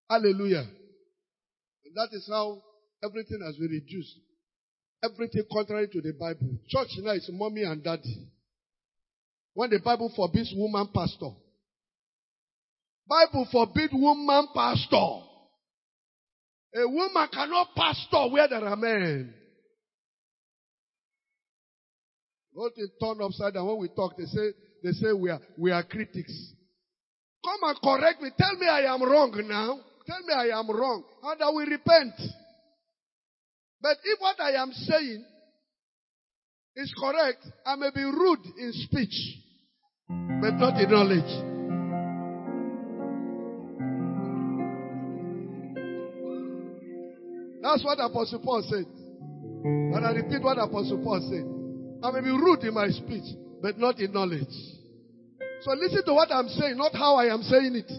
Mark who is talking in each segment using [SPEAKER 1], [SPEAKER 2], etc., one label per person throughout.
[SPEAKER 1] Hallelujah. And that is how everything has been reduced. Everything contrary to the Bible. Church now is mommy and daddy. When the Bible forbids woman pastor. Bible forbids woman pastor. A woman cannot pastor where there are men. What they turn upside down when we talk, they say we are critics. Come and correct me. Tell me I am wrong now. Tell me I am wrong. And I will repent. But if what I am saying is correct, I may be rude in speech, but not in knowledge. That's what Apostle Paul said. And I repeat what Apostle Paul said. I may be rude in my speech, but not in knowledge. So listen to what I'm saying, not how I am saying it.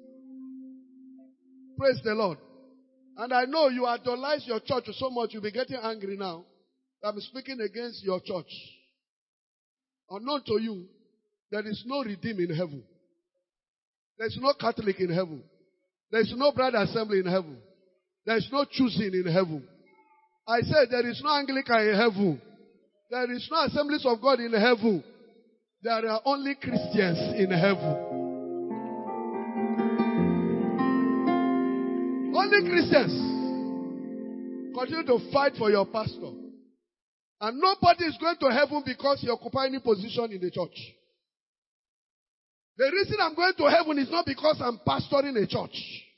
[SPEAKER 1] Praise the Lord. And I know you idolize your church so much, you'll be getting angry now. I'm speaking against your church. Unknown to you, there is no redeem in heaven. There is no Catholic in heaven. There is no bride assembly in heaven. There is no choosing in heaven. I said there is no Anglican in heaven. There is no Assemblies of God in heaven. There are only Christians in heaven. Only Christians. Continue to fight for your pastor. And nobody is going to heaven because you occupy any position in the church. The reason I'm going to heaven is not because I'm pastoring a church.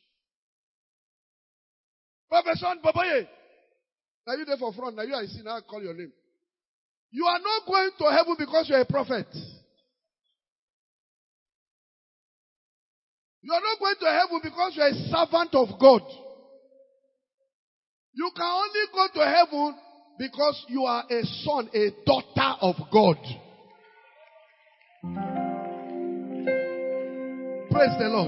[SPEAKER 1] Professor Babaye. Now you there for front. Now you I see. Now I call your name. You are not going to heaven because you are a prophet. You are not going to heaven because you are a servant of God. You can only go to heaven because you are a son, a daughter of God. Praise the Lord.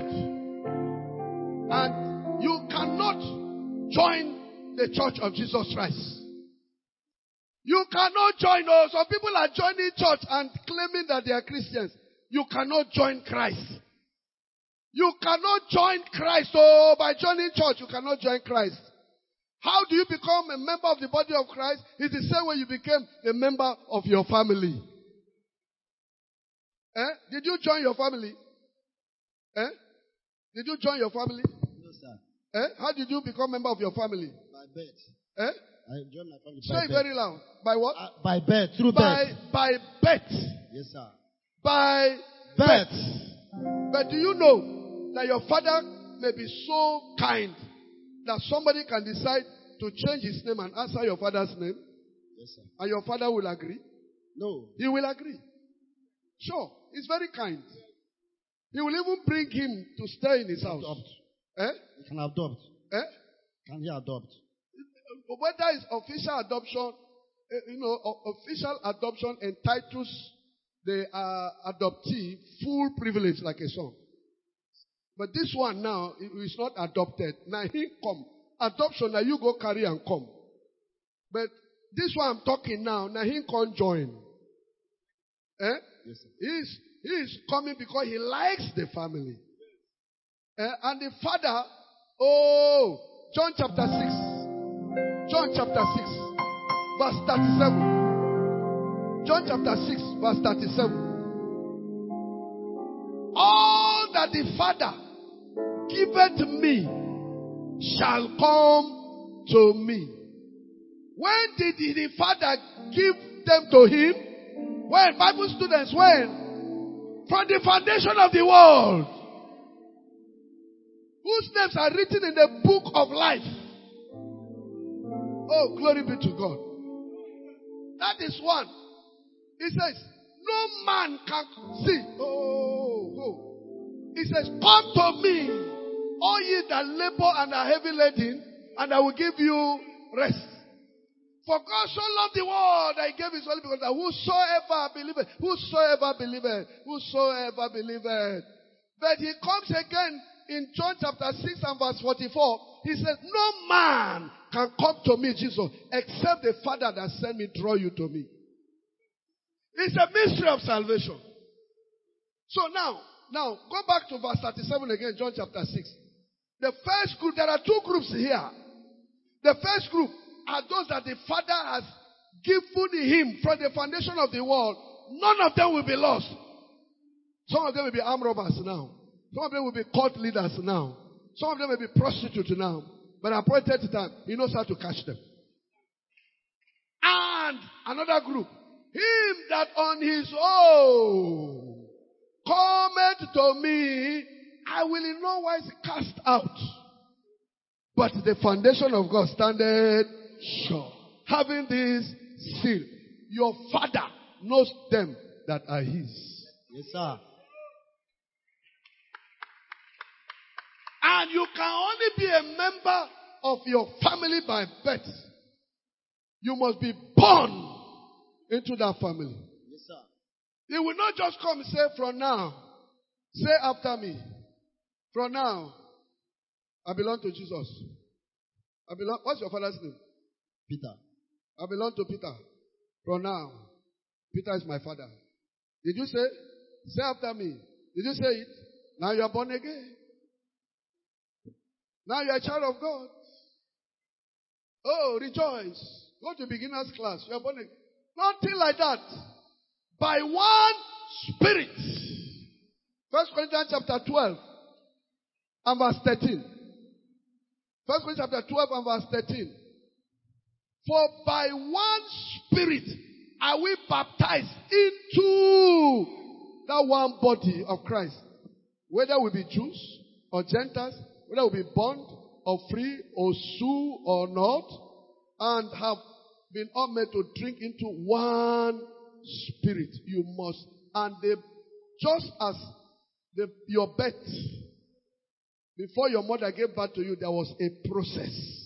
[SPEAKER 1] And you cannot join the church of Jesus Christ. You cannot join. Oh, some people are joining church and claiming that they are Christians. You cannot join Christ. You cannot join Christ. Oh, by joining church, you cannot join Christ. How do you become a member of the body of Christ? It's the same way you became a member of your family. Did you join your family? Did you join your family?
[SPEAKER 2] No, sir.
[SPEAKER 1] How did you become a member of your family?
[SPEAKER 2] By birth. I joined my family
[SPEAKER 1] Say
[SPEAKER 2] by
[SPEAKER 1] it
[SPEAKER 2] birth.
[SPEAKER 1] very loud. By what?
[SPEAKER 2] By birth. Through birth.
[SPEAKER 1] By birth.
[SPEAKER 2] Yes, sir.
[SPEAKER 1] By
[SPEAKER 2] Birth.
[SPEAKER 1] But do you know that your father may be so kind that somebody can decide to change his name and answer your father's name?
[SPEAKER 2] Yes, sir.
[SPEAKER 1] And your father will agree?
[SPEAKER 2] No.
[SPEAKER 1] He will agree. Sure. He's very kind. He will even bring him to stay in his house.
[SPEAKER 2] Adopt. He can adopt. Can he adopt?
[SPEAKER 1] Whether it's official adoption, official adoption entitles the adoptee full privilege like a son. But this one now is not adopted. Now he come. Adoption, now you go carry and come. But this one I'm talking now he can't join.
[SPEAKER 2] Yes, sir.
[SPEAKER 1] He is coming because he likes the family. And the father, John chapter 6. John chapter 6, verse 37. John chapter 6, verse 37. All that the Father giveth me shall come to me. When did the Father give them to him? When? Bible students, when? From the foundation of the world. Whose names are written in the book of life. Oh, glory be to God. That is one. He says, no man can see. He says, come to me, all ye that labor and are heavy laden, and I will give you rest. For God so loved the world that he gave his only begotten, that whosoever believeth. But he comes again in John chapter 6 and verse 44. He says, no man can come to me, Jesus, except the Father that sent me draw you to me. It's a mystery of salvation. So now, go back to verse 37 again, John chapter 6. The first group, there are two groups here. The first group are those that the Father has given him from the foundation of the world. None of them will be lost. Some of them will be armed robbers now. Some of them will be cult leaders now. Some of them will be prostitutes now. But at appointed time, he knows how to catch them. And another group, him that on his own cometh to me, I will in no wise cast out. But the foundation of God standeth sure. Having this seal, your Father knows them that are his.
[SPEAKER 2] Yes, sir.
[SPEAKER 1] And you can only be a member of your family by birth. You must be born into that family.
[SPEAKER 2] Yes, sir.
[SPEAKER 1] He will not just come and say, from now, say after me. From now, I belong to Jesus. What's your father's name?
[SPEAKER 2] Peter.
[SPEAKER 1] I belong to Peter. From now, Peter is my father. Did you say? Say after me. Did you say it? Now you are born again. Now you are a child of God. Oh, rejoice. Go to beginner's class. You are born again. Nothing like that. By one Spirit. 1 Corinthians chapter 12 and verse 13. 1 Corinthians chapter 12 and verse 13. For by one Spirit are we baptized into that one body of Christ. Whether we be Jews or Gentiles, whether we be bond or free or sue or not, and have been all made to drink into one Spirit. You must. And just as your birth, before your mother gave birth to you, there was a process.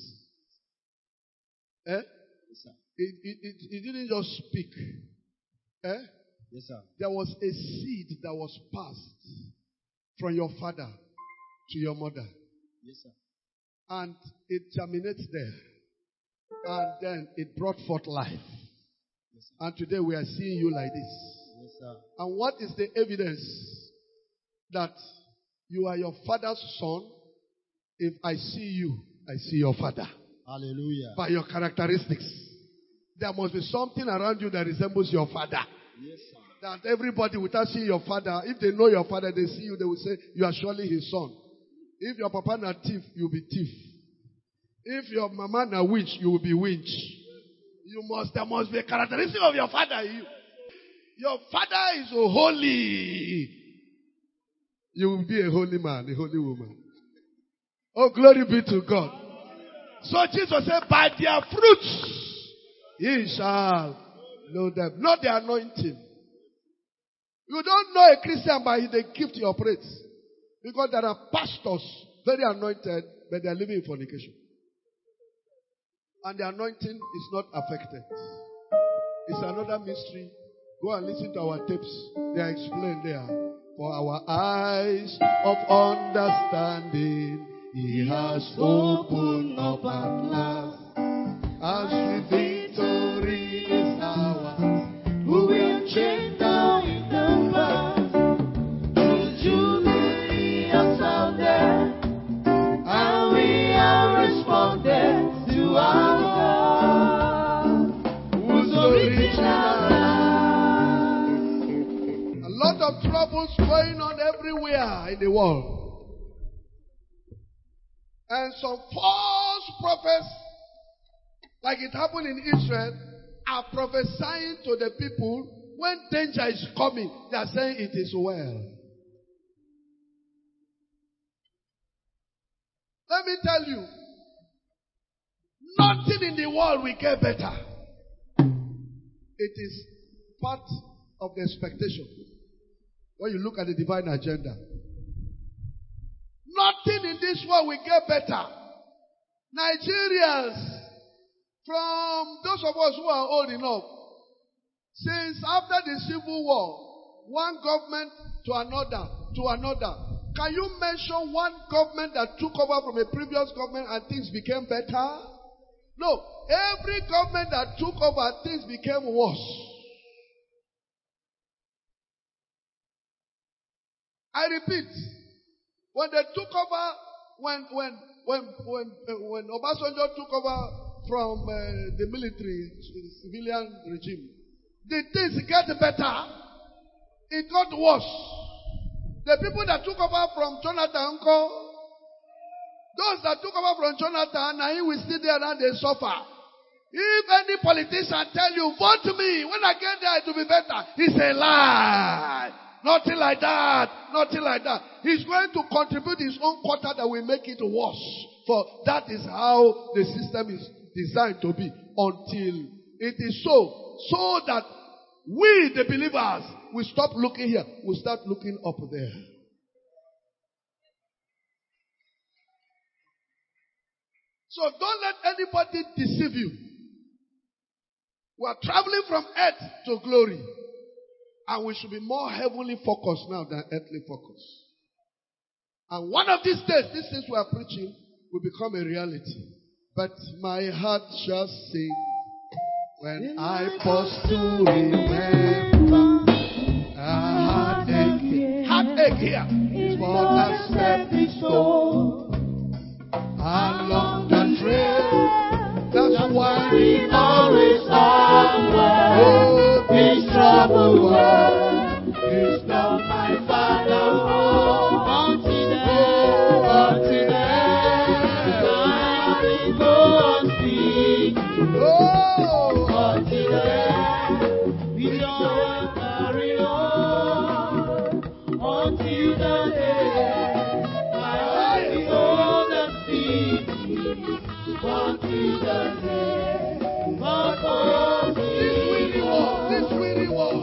[SPEAKER 2] Yes, sir.
[SPEAKER 1] It didn't just speak.
[SPEAKER 2] Yes, sir.
[SPEAKER 1] There was a seed that was passed from your father to your mother.
[SPEAKER 2] Yes, sir.
[SPEAKER 1] And it germinates there. And then it brought forth life.
[SPEAKER 2] Yes, sir.
[SPEAKER 1] And today we are seeing you like this.
[SPEAKER 2] Yes, sir.
[SPEAKER 1] And what is the evidence that you are your father's son? If I see you, I see your father.
[SPEAKER 2] Hallelujah.
[SPEAKER 1] By your characteristics. There must be something around you that resembles your father.
[SPEAKER 2] Yes, sir.
[SPEAKER 1] That everybody, without seeing your father, if they know your father, they see you, they will say, you are surely his son. If your papa na thief, you will be thief. If your mama na witch, you will be witch. There must be a characteristic of your father in you. Your father is holy. You will be a holy man, a holy woman. Oh, glory be to God. So Jesus said, by their fruits, ye shall know them. Not the anointing. You don't know a Christian by the gift he operates. Because there are pastors, very anointed, but they are living in fornication. And the anointing is not affected. It's another mystery. Go and listen to our tapes. They are explained there. For our eyes of understanding, He has opened up at last. As victory is ours, who will change now in the past. The jubilee has sounded, and we have responded to our God, who's original. A lot of troubles going on everywhere in the world. And some false prophets, like it happened in Israel, are prophesying to the people when danger is coming. They are saying it is well. Let me tell you, nothing in the world will get better. It is part of the expectation. When you look at the divine agenda. Nothing in this world will get better. Nigerians, from those of us who are old enough, since after the Civil War, one government to another. Can you mention one government that took over from a previous government and things became better? No. Every government that took over, things became worse. I repeat. When they took over when Obasanjo took over from the military civilian regime, the things get better. It got worse. The people that took over from Jonathan, those that took over from Jonathan, now he will sit there and they suffer. If any politician tell you, vote me, when I get there it will be better, it's a lie. Nothing like that. Nothing like that. He's going to contribute his own quota that will make it worse. For that is how the system is designed to be until it is so that we, the believers, will stop looking here. We'll start looking up there. So don't let anybody deceive you. We are traveling from earth to glory. And we should be more heavenly focused now than earthly focused. And one of these days, these things we are preaching will become a reality. But my heart shall sing when I pause to remember a heartache here is for a stepping stone along the trail. That's why we always onward. Oh, this troubled world is not my final home. Until then, I will go on speaking. Oh, until then, we shall carry on. Until the day, my heart will go on speaking. Until the day, but oh, this weary war,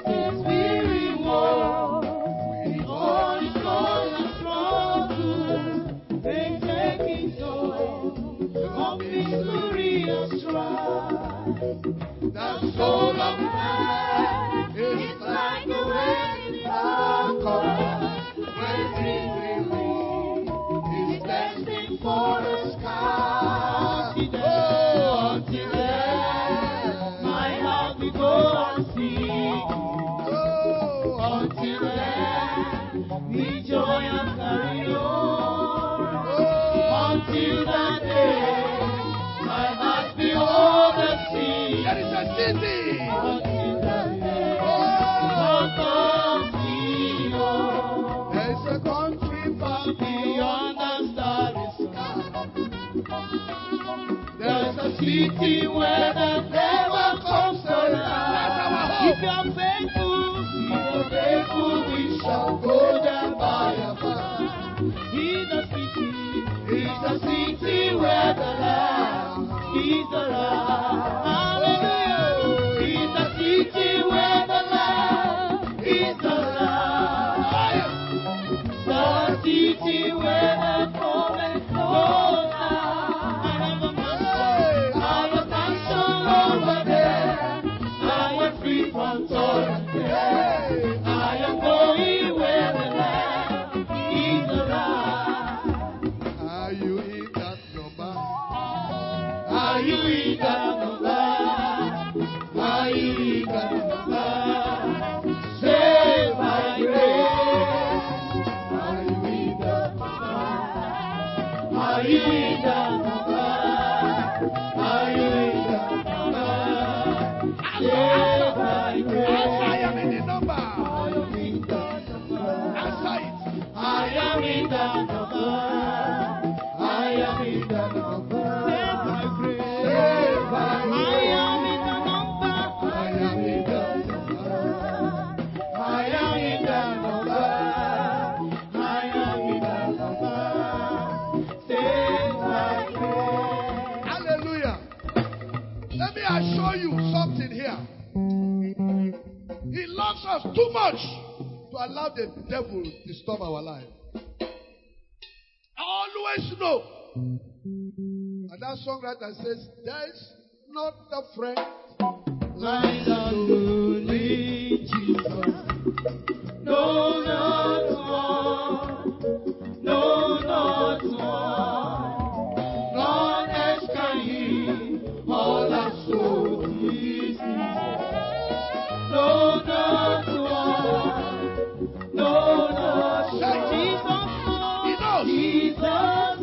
[SPEAKER 1] with all its joy and struggle, they taking joy, complete glorious strife. The soul of man is like a waving falcon, when dreaming is destined for the sky. City where the never comes around. If you're faithful, we shall go there by and by. It's a city where the Lamb is alive. Hallelujah. It's a city where the Lamb is alive. The city where the promise goes down. Too much to allow the devil to disturb our life. Always know. And that songwriter says, there's not a friend like the lonely Jesus. No, not one. No, not one. None else can heal all our souls. No, not one. No, not one. Jesus,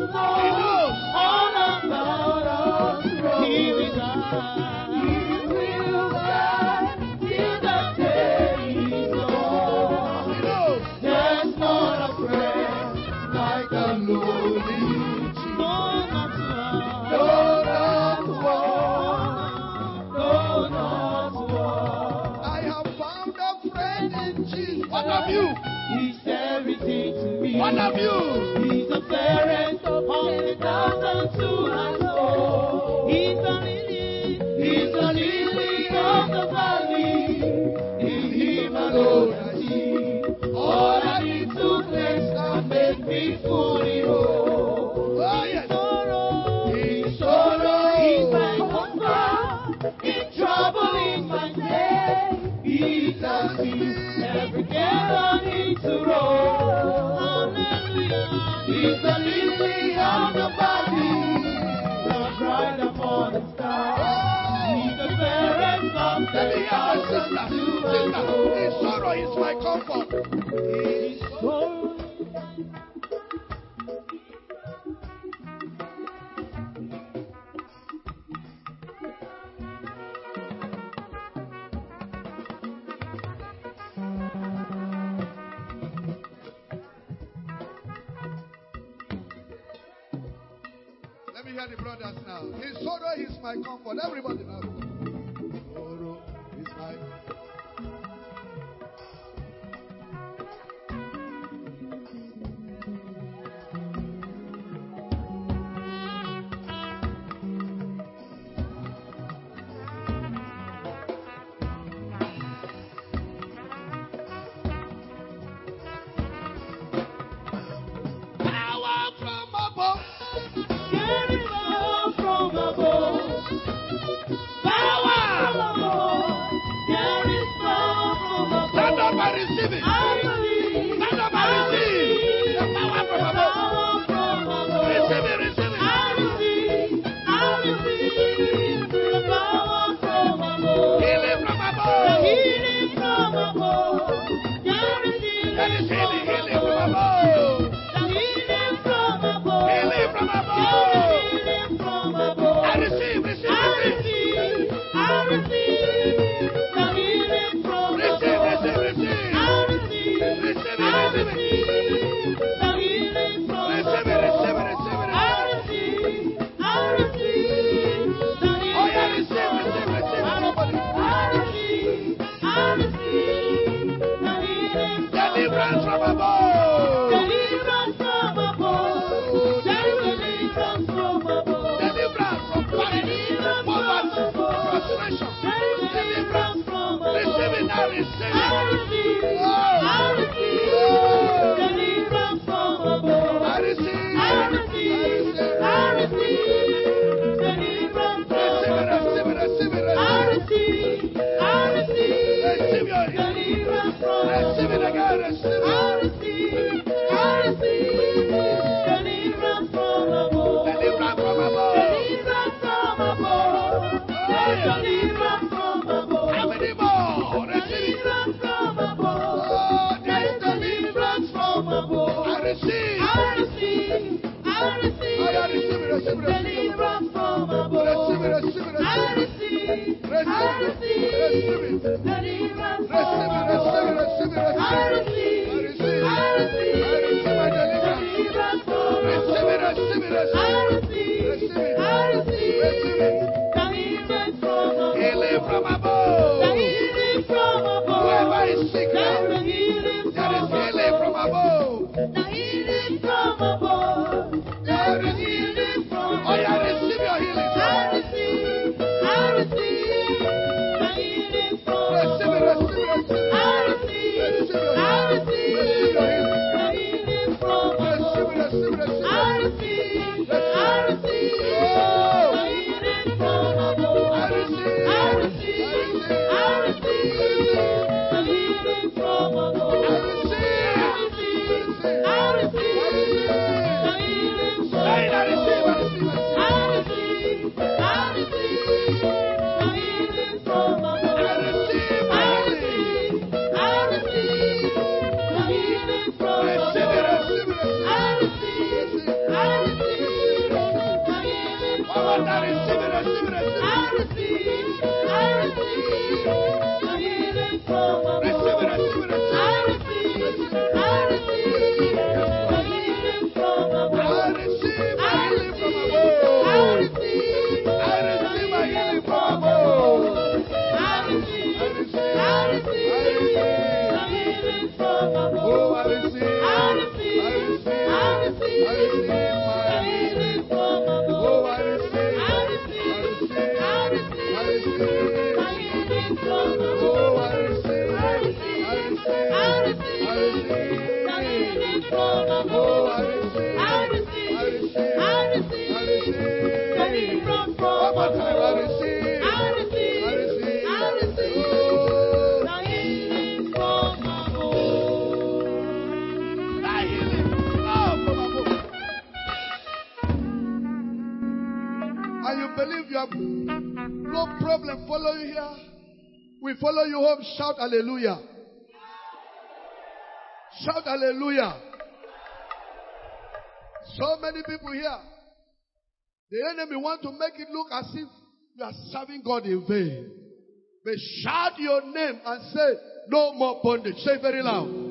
[SPEAKER 1] One of you.
[SPEAKER 3] He's the fairest of 100,000 to my soul. He's the lily of the valley. In him alone I see all I need to bless and make me fully whole.
[SPEAKER 1] Oh, yes.
[SPEAKER 3] In sorrow, he's my comfort. In trouble, in my day, he tells me every care I need to roll. He's the lily of the valley, the bright and morning star. He's the fairest of the thousand to my soul.
[SPEAKER 1] His sorrow is my comfort.
[SPEAKER 3] His sorrow.
[SPEAKER 1] The brothers now. His sorrow is my comfort. Everybody now. Sorrow is my power from above. Stand up and receive it. Stand up and receive the power from above. Receive it, receive it.
[SPEAKER 3] I receive the power from above.
[SPEAKER 1] Healing from above.
[SPEAKER 3] The healing from above.
[SPEAKER 1] That is healing, healing from above.
[SPEAKER 3] The healing from above.
[SPEAKER 1] Healing from above.
[SPEAKER 3] Healing from above.
[SPEAKER 1] I receive, receive, receive.
[SPEAKER 3] I receive the healing from above.
[SPEAKER 1] Receive, receive, receive.
[SPEAKER 3] I receive.
[SPEAKER 1] Receive it,
[SPEAKER 3] I
[SPEAKER 1] receive it.
[SPEAKER 3] receive the healing from
[SPEAKER 1] Receive it,
[SPEAKER 3] above.
[SPEAKER 1] receive it, receive it.
[SPEAKER 3] I receive the healing.
[SPEAKER 1] Oh yeah, receive, receive, receive. Somebody.
[SPEAKER 3] I receive the healing from
[SPEAKER 1] Deliverance from above.
[SPEAKER 3] Deliverance from above. Deliverance from above.
[SPEAKER 1] Deliverance from poverty, frustration.
[SPEAKER 3] Deliverance from above.
[SPEAKER 1] Receive it now, receive
[SPEAKER 3] I
[SPEAKER 1] it.
[SPEAKER 3] receive.
[SPEAKER 1] Oh.
[SPEAKER 3] I receive deliverance from above.
[SPEAKER 1] I receive.
[SPEAKER 3] I receive. I receive deliverance from
[SPEAKER 1] Receive it,
[SPEAKER 3] above.
[SPEAKER 1] receive it, receive it,
[SPEAKER 3] I
[SPEAKER 1] receive it.
[SPEAKER 3] receive. I receive
[SPEAKER 1] Receive your healing.
[SPEAKER 3] deliverance from
[SPEAKER 1] Receive it
[SPEAKER 3] above.
[SPEAKER 1] again, receive it.
[SPEAKER 3] I receive deliverance from above.
[SPEAKER 1] Deliverance from above.
[SPEAKER 3] Deliverance from above. Deliverance from above.
[SPEAKER 1] How many more? Receive it.
[SPEAKER 3] Deliverance from above.
[SPEAKER 1] Oh,
[SPEAKER 3] There is deliverance from above.
[SPEAKER 1] I receive.
[SPEAKER 3] I receive.
[SPEAKER 1] Oh, yeah, receive it, receive it, receive it.
[SPEAKER 3] Deliverance from above.
[SPEAKER 1] Receive it, receive it,
[SPEAKER 3] I
[SPEAKER 1] receive it.
[SPEAKER 3] receive. I receive.
[SPEAKER 1] Receive it.
[SPEAKER 3] Deliverance from
[SPEAKER 1] Receive it, receive it,
[SPEAKER 3] above.
[SPEAKER 1] receive it, receive
[SPEAKER 3] I
[SPEAKER 1] it.
[SPEAKER 3] receive.
[SPEAKER 1] I receive.
[SPEAKER 3] I receive.
[SPEAKER 1] I receive my deliverance.
[SPEAKER 3] Deliverance from
[SPEAKER 1] Receive it,
[SPEAKER 3] above.
[SPEAKER 1] receive it, receive
[SPEAKER 3] I
[SPEAKER 1] it.
[SPEAKER 3] receive.
[SPEAKER 1] Receive it.
[SPEAKER 3] I receive.
[SPEAKER 1] Receive it.
[SPEAKER 3] Deliverance from above.
[SPEAKER 1] Healing from above.
[SPEAKER 3] The healing from above.
[SPEAKER 1] Whoever is sick
[SPEAKER 3] There
[SPEAKER 1] now,
[SPEAKER 3] is a healing
[SPEAKER 1] there is
[SPEAKER 3] from
[SPEAKER 1] healing from above.
[SPEAKER 3] The healing from above. There is healing from above.
[SPEAKER 1] Oh, yeah, receive your healing.
[SPEAKER 3] I receive. I receive the healing from
[SPEAKER 1] Receive it,
[SPEAKER 3] above.
[SPEAKER 1] receive it, receive it.
[SPEAKER 3] I receive.
[SPEAKER 1] Receive your
[SPEAKER 3] I
[SPEAKER 1] healing.
[SPEAKER 3] receive
[SPEAKER 1] Receive your healing.
[SPEAKER 3] the healing from
[SPEAKER 1] Receive
[SPEAKER 3] above.
[SPEAKER 1] it, receive it, receive
[SPEAKER 3] I
[SPEAKER 1] it.
[SPEAKER 3] receive.
[SPEAKER 1] Receive.
[SPEAKER 3] I receive
[SPEAKER 1] Oh.
[SPEAKER 3] the healing from above.
[SPEAKER 1] I receive.
[SPEAKER 3] I receive. I receive the healing from above.
[SPEAKER 1] I receive.
[SPEAKER 3] I receive. I receive the healing from
[SPEAKER 1] Say it, I receive, I
[SPEAKER 3] above.
[SPEAKER 1] receive, I receive.
[SPEAKER 3] I receive. I receive the healing from above.
[SPEAKER 1] I receive my
[SPEAKER 3] I
[SPEAKER 1] healing.
[SPEAKER 3] receive. I receive the healing from
[SPEAKER 1] Receive it,
[SPEAKER 3] above.
[SPEAKER 1] receive it, receive it.
[SPEAKER 3] I receive. I receive the healing
[SPEAKER 1] One
[SPEAKER 3] from
[SPEAKER 1] more time,
[SPEAKER 3] above.
[SPEAKER 1] receive it, receive it, receive it.
[SPEAKER 3] I
[SPEAKER 1] No problem. Follow you here. We follow you home. Shout hallelujah. Shout hallelujah. So many people here. The enemy want to make it look as if you are serving God in vain. But shout your name and say, no more bondage. Say very loud.